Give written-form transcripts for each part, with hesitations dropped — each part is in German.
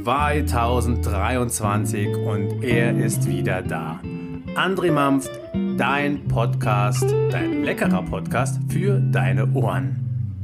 2023 und er ist wieder da. André Mampft, dein Podcast, dein leckerer Podcast für deine Ohren.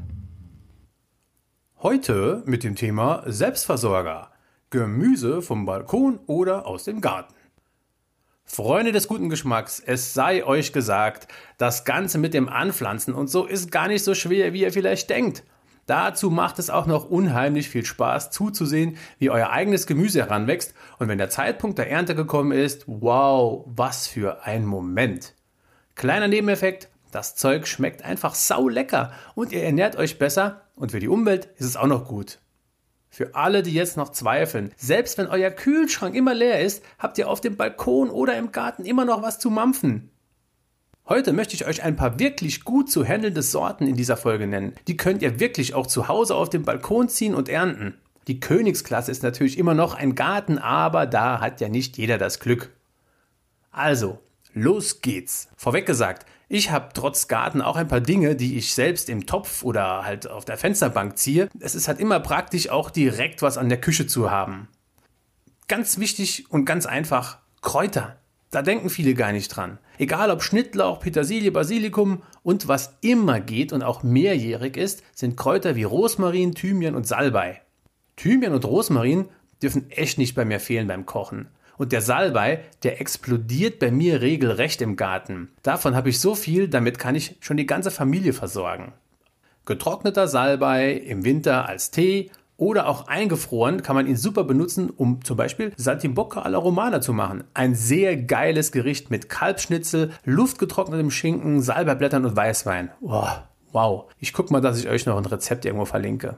Heute mit dem Thema Selbstversorger. Gemüse vom Balkon oder aus dem Garten. Freunde des guten Geschmacks, es sei euch gesagt, das Ganze mit dem Anpflanzen und so ist gar nicht so schwer, wie ihr vielleicht denkt. Dazu macht es auch noch unheimlich viel Spaß zuzusehen, wie euer eigenes Gemüse heranwächst und wenn der Zeitpunkt der Ernte gekommen ist, wow, was für ein Moment. Kleiner Nebeneffekt, das Zeug schmeckt einfach saulecker und ihr ernährt euch besser und für die Umwelt ist es auch noch gut. Für alle, die jetzt noch zweifeln, selbst wenn euer Kühlschrank immer leer ist, habt ihr auf dem Balkon oder im Garten immer noch was zu mampfen. Heute möchte ich euch ein paar wirklich gut zu handelnde Sorten in dieser Folge nennen. Die könnt ihr wirklich auch zu Hause auf dem Balkon ziehen und ernten. Die Königsklasse ist natürlich immer noch ein Garten, aber da hat ja nicht jeder das Glück. Also, los geht's. Vorweg gesagt, ich habe trotz Garten auch ein paar Dinge, die ich selbst im Topf oder halt auf der Fensterbank ziehe. Es ist halt immer praktisch, auch direkt was an der Küche zu haben. Ganz wichtig und ganz einfach, Kräuter. Da denken viele gar nicht dran. Egal ob Schnittlauch, Petersilie, Basilikum und was immer geht und auch mehrjährig ist, sind Kräuter wie Rosmarin, Thymian und Salbei. Thymian und Rosmarin dürfen echt nicht bei mir fehlen beim Kochen. Und der Salbei, der explodiert bei mir regelrecht im Garten. Davon habe ich so viel, damit kann ich schon die ganze Familie versorgen. Getrockneter Salbei im Winter als Tee oder auch eingefroren kann man ihn super benutzen, um zum Beispiel Saltimbocca alla Romana zu machen. Ein sehr geiles Gericht mit Kalbsschnitzel, luftgetrocknetem Schinken, Salbeiblättern und Weißwein. Wow, ich gucke mal, dass ich euch noch ein Rezept irgendwo verlinke.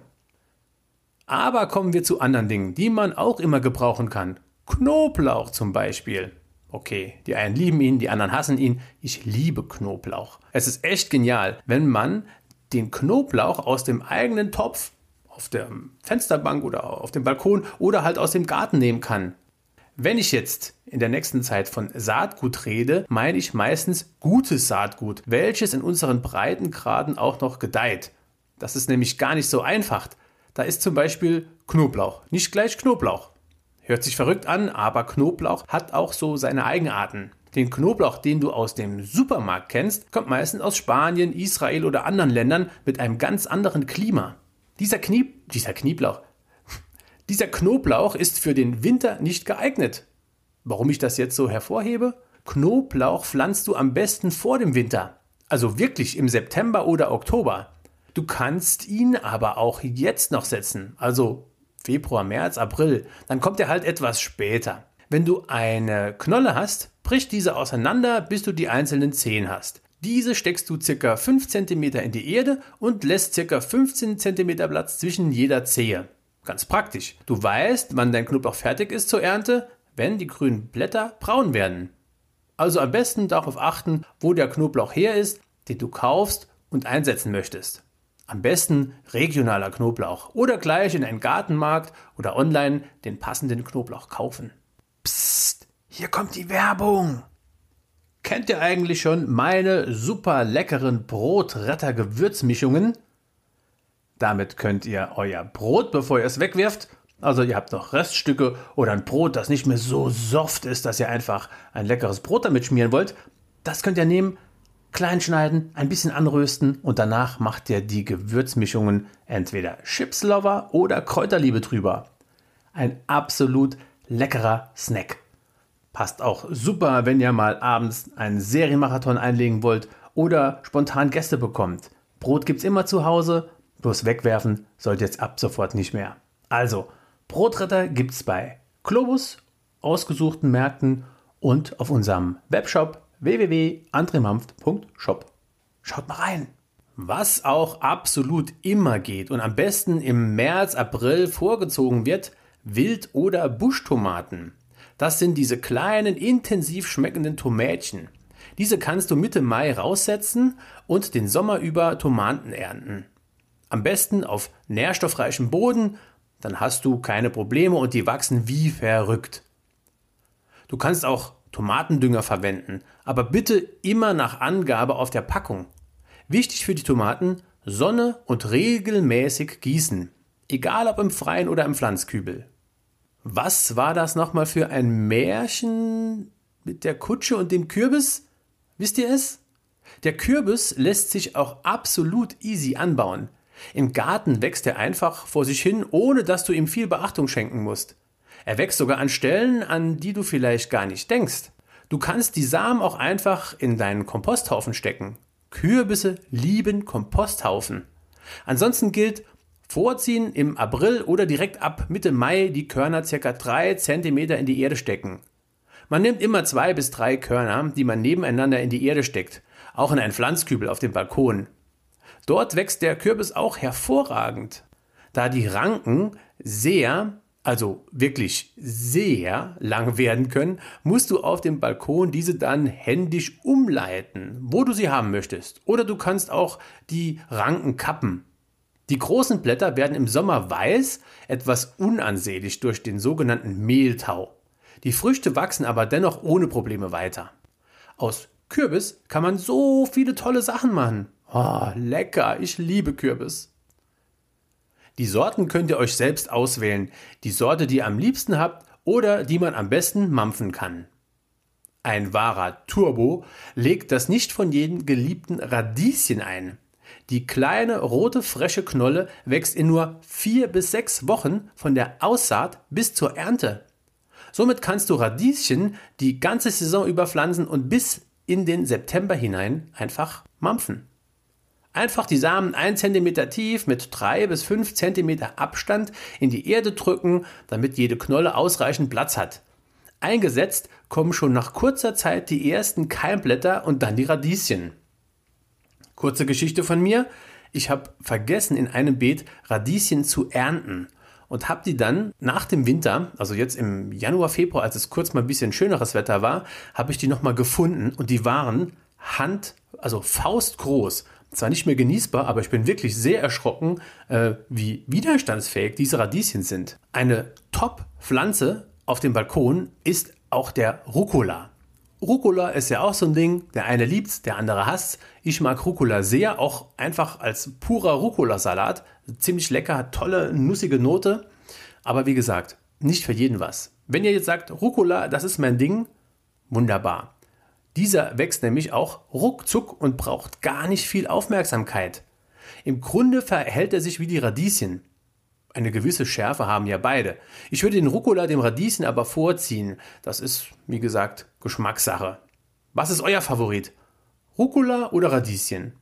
Aber kommen wir zu anderen Dingen, die man auch immer gebrauchen kann. Knoblauch zum Beispiel. Okay, die einen lieben ihn, die anderen hassen ihn. Ich liebe Knoblauch. Es ist echt genial, wenn man den Knoblauch aus dem eigenen Topf auf der Fensterbank oder auf dem Balkon oder halt aus dem Garten nehmen kann. Wenn ich jetzt in der nächsten Zeit von Saatgut rede, meine ich meistens gutes Saatgut, welches in unseren Breitengraden auch noch gedeiht. Das ist nämlich gar nicht so einfach. Da ist zum Beispiel Knoblauch, nicht gleich Knoblauch. Hört sich verrückt an, aber Knoblauch hat auch so seine Eigenarten. Den Knoblauch, den du aus dem Supermarkt kennst, kommt meistens aus Spanien, Israel oder anderen Ländern mit einem ganz anderen Klima. Dieser Knoblauch ist für den Winter nicht geeignet. Warum ich das jetzt so hervorhebe? Knoblauch pflanzt du am besten vor dem Winter, also wirklich im September oder Oktober. Du kannst ihn aber auch jetzt noch setzen, also Februar, März, April, dann kommt er halt etwas später. Wenn du eine Knolle hast, brich diese auseinander, bis du die einzelnen Zehen hast. Diese steckst du ca. 5 cm in die Erde und lässt ca. 15 cm Platz zwischen jeder Zehe. Ganz praktisch. Du weißt, wann dein Knoblauch fertig ist zur Ernte, wenn die grünen Blätter braun werden. Also am besten darauf achten, wo der Knoblauch her ist, den du kaufst und einsetzen möchtest. Am besten regionaler Knoblauch oder gleich in einen Gartenmarkt oder online den passenden Knoblauch kaufen. Psst, hier kommt die Werbung! Kennt ihr eigentlich schon meine super leckeren Brotretter-Gewürzmischungen? Damit könnt ihr euer Brot, bevor ihr es wegwirft, also ihr habt noch Reststücke oder ein Brot, das nicht mehr so soft ist, dass ihr einfach ein leckeres Brot damit schmieren wollt, das könnt ihr nehmen, klein schneiden, ein bisschen anrösten und danach macht ihr die Gewürzmischungen entweder Chipslover oder Kräuterliebe drüber. Ein absolut leckerer Snack. Passt auch super, wenn ihr mal abends einen Serienmarathon einlegen wollt oder spontan Gäste bekommt. Brot gibt's immer zu Hause, bloß wegwerfen sollt ihr jetzt ab sofort nicht mehr. Also, Brotretter gibt's bei Globus, ausgesuchten Märkten und auf unserem Webshop www.andremampft.shop. Schaut mal rein. Was auch absolut immer geht und am besten im März, April vorgezogen wird, Wild- oder Buschtomaten. Das sind diese kleinen, intensiv schmeckenden Tomätchen. Diese kannst du Mitte Mai raussetzen und den Sommer über Tomaten ernten. Am besten auf nährstoffreichem Boden, dann hast du keine Probleme und die wachsen wie verrückt. Du kannst auch Tomatendünger verwenden, aber bitte immer nach Angabe auf der Packung. Wichtig für die Tomaten: Sonne und regelmäßig gießen, egal ob im Freien oder im Pflanzkübel. Was war das nochmal für ein Märchen mit der Kutsche und dem Kürbis? Wisst ihr es? Der Kürbis lässt sich auch absolut easy anbauen. Im Garten wächst er einfach vor sich hin, ohne dass du ihm viel Beachtung schenken musst. Er wächst sogar an Stellen, an die du vielleicht gar nicht denkst. Du kannst die Samen auch einfach in deinen Komposthaufen stecken. Kürbisse lieben Komposthaufen. Ansonsten gilt, vorziehen im April oder direkt ab Mitte Mai die Körner ca. 3 cm in die Erde stecken. Man nimmt immer 2 bis 3 Körner, die man nebeneinander in die Erde steckt, auch in einen Pflanzkübel auf dem Balkon. Dort wächst der Kürbis auch hervorragend. Da die Ranken also wirklich sehr lang werden können, musst du auf dem Balkon diese dann händisch umleiten, wo du sie haben möchtest. Oder du kannst auch die Ranken kappen. Die großen Blätter werden im Sommer weiß, etwas unansehnlich durch den sogenannten Mehltau. Die Früchte wachsen aber dennoch ohne Probleme weiter. Aus Kürbis kann man so viele tolle Sachen machen. Oh, lecker, ich liebe Kürbis. Die Sorten könnt ihr euch selbst auswählen, die Sorte, die ihr am liebsten habt oder die man am besten mampfen kann. Ein wahrer Turbo legt das nicht von jedem geliebten Radieschen ein. Die kleine rote frische Knolle wächst in nur 4 bis 6 Wochen von der Aussaat bis zur Ernte. Somit kannst du Radieschen die ganze Saison über pflanzen und bis in den September hinein einfach mampfen. Einfach die Samen 1 cm tief mit 3 bis 5 cm Abstand in die Erde drücken, damit jede Knolle ausreichend Platz hat. Eingesetzt kommen schon nach kurzer Zeit die ersten Keimblätter und dann die Radieschen. Kurze Geschichte von mir. Ich habe vergessen, in einem Beet Radieschen zu ernten und habe die dann nach dem Winter, also jetzt im Januar, Februar, als es kurz mal ein bisschen schöneres Wetter war, habe ich die nochmal gefunden und die waren faustgroß. Zwar nicht mehr genießbar, aber ich bin wirklich sehr erschrocken, wie widerstandsfähig diese Radieschen sind. Eine Top-Pflanze auf dem Balkon ist auch der Rucola. Rucola ist ja auch so ein Ding, der eine liebt's, der andere hasst's. Ich mag Rucola sehr, auch einfach als purer Rucola-Salat. Ziemlich lecker, hat tolle, nussige Note. Aber wie gesagt, nicht für jeden was. Wenn ihr jetzt sagt, Rucola, das ist mein Ding, wunderbar. Dieser wächst nämlich auch ruckzuck und braucht gar nicht viel Aufmerksamkeit. Im Grunde verhält er sich wie die Radieschen. Eine gewisse Schärfe haben ja beide. Ich würde den Rucola dem Radieschen aber vorziehen. Das ist, wie gesagt, Geschmackssache. Was ist euer Favorit? Rucola oder Radieschen?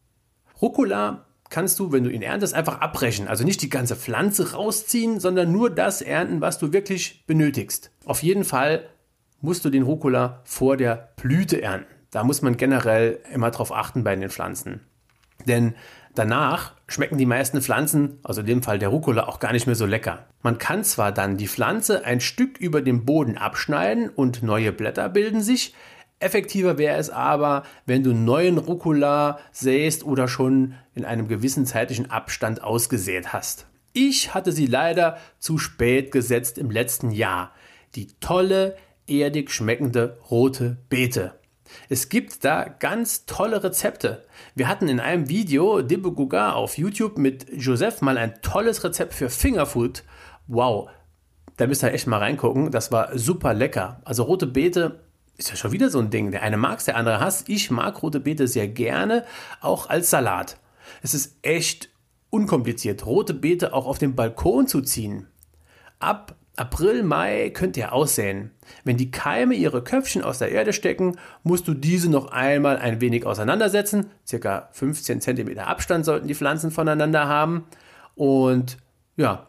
Rucola kannst du, wenn du ihn erntest, einfach abbrechen. Also nicht die ganze Pflanze rausziehen, sondern nur das ernten, was du wirklich benötigst. Auf jeden Fall musst du den Rucola vor der Blüte ernten. Da muss man generell immer drauf achten bei den Pflanzen. Denn danach schmecken die meisten Pflanzen, also in dem Fall der Rucola, auch gar nicht mehr so lecker. Man kann zwar dann die Pflanze ein Stück über dem Boden abschneiden und neue Blätter bilden sich. Effektiver wäre es aber, wenn du neuen Rucola säst oder schon in einem gewissen zeitlichen Abstand ausgesät hast. Ich hatte sie leider zu spät gesetzt im letzten Jahr. Die tolle, erdig schmeckende rote Beete. Es gibt da ganz tolle Rezepte. Wir hatten in einem Video Debugga auf YouTube mit Joseph mal ein tolles Rezept für Fingerfood. Wow, da müsst ihr echt mal reingucken. Das war super lecker. Also rote Beete ist ja schon wieder so ein Ding. Der eine mag es, der andere hasst. Ich mag rote Beete sehr gerne, auch als Salat. Es ist echt unkompliziert, rote Beete auch auf dem Balkon zu ziehen. Ab April, Mai könnt ihr aussäen. Wenn die Keime ihre Köpfchen aus der Erde stecken, musst du diese noch einmal ein wenig auseinandersetzen. Circa 15 cm Abstand sollten die Pflanzen voneinander haben. Und ja,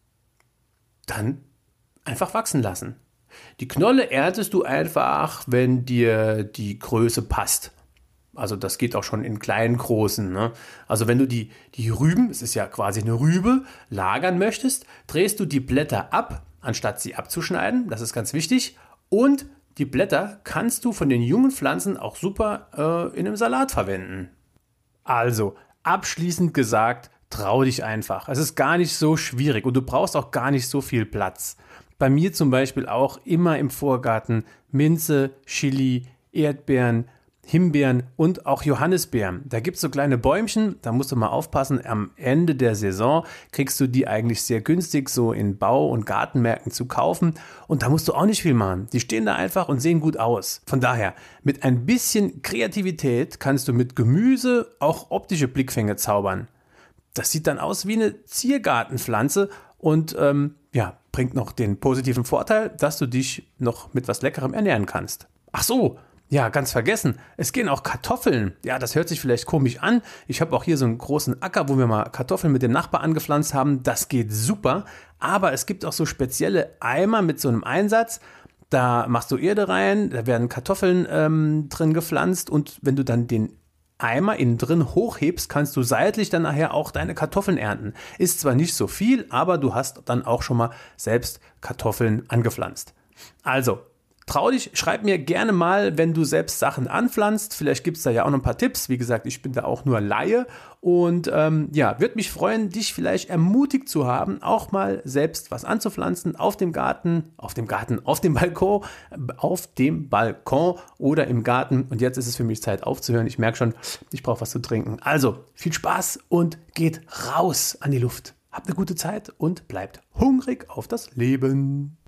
dann einfach wachsen lassen. Die Knolle erntest du einfach, wenn dir die Größe passt. Also das geht auch schon in kleinen, großen. Ne? Also wenn du die Rüben, es ist ja quasi eine Rübe, lagern möchtest, drehst du die Blätter ab, anstatt sie abzuschneiden. Das ist ganz wichtig. Und die Blätter kannst du von den jungen Pflanzen auch super in einem Salat verwenden. Also, abschließend gesagt, trau dich einfach. Es ist gar nicht so schwierig und du brauchst auch gar nicht so viel Platz. Bei mir zum Beispiel auch immer im Vorgarten Minze, Chili, Erdbeeren, Himbeeren und auch Johannisbeeren. Da gibt es so kleine Bäumchen, da musst du mal aufpassen, am Ende der Saison kriegst du die eigentlich sehr günstig so in Bau- und Gartenmärkten zu kaufen und da musst du auch nicht viel machen. Die stehen da einfach und sehen gut aus. Von daher, mit ein bisschen Kreativität kannst du mit Gemüse auch optische Blickfänge zaubern. Das sieht dann aus wie eine Ziergartenpflanze und bringt noch den positiven Vorteil, dass du dich noch mit was Leckerem ernähren kannst. Ach so, ja, ganz vergessen. Es gehen auch Kartoffeln. Ja, das hört sich vielleicht komisch an. Ich habe auch hier so einen großen Acker, wo wir mal Kartoffeln mit dem Nachbar angepflanzt haben. Das geht super. Aber es gibt auch so spezielle Eimer mit so einem Einsatz. Da machst du Erde rein, da werden Kartoffeln drin gepflanzt und wenn du dann den Eimer innen drin hochhebst, kannst du seitlich dann nachher auch deine Kartoffeln ernten. Ist zwar nicht so viel, aber du hast dann auch schon mal selbst Kartoffeln angepflanzt. Also, trau dich, schreib mir gerne mal, wenn du selbst Sachen anpflanzt. Vielleicht gibt es da ja auch noch ein paar Tipps. Wie gesagt, ich bin da auch nur Laie. Und würde mich freuen, dich vielleicht ermutigt zu haben, auch mal selbst was anzupflanzen auf dem Balkon oder im Garten. Und jetzt ist es für mich Zeit aufzuhören. Ich merke schon, ich brauche was zu trinken. Also, viel Spaß und geht raus an die Luft. Habt eine gute Zeit und bleibt hungrig auf das Leben.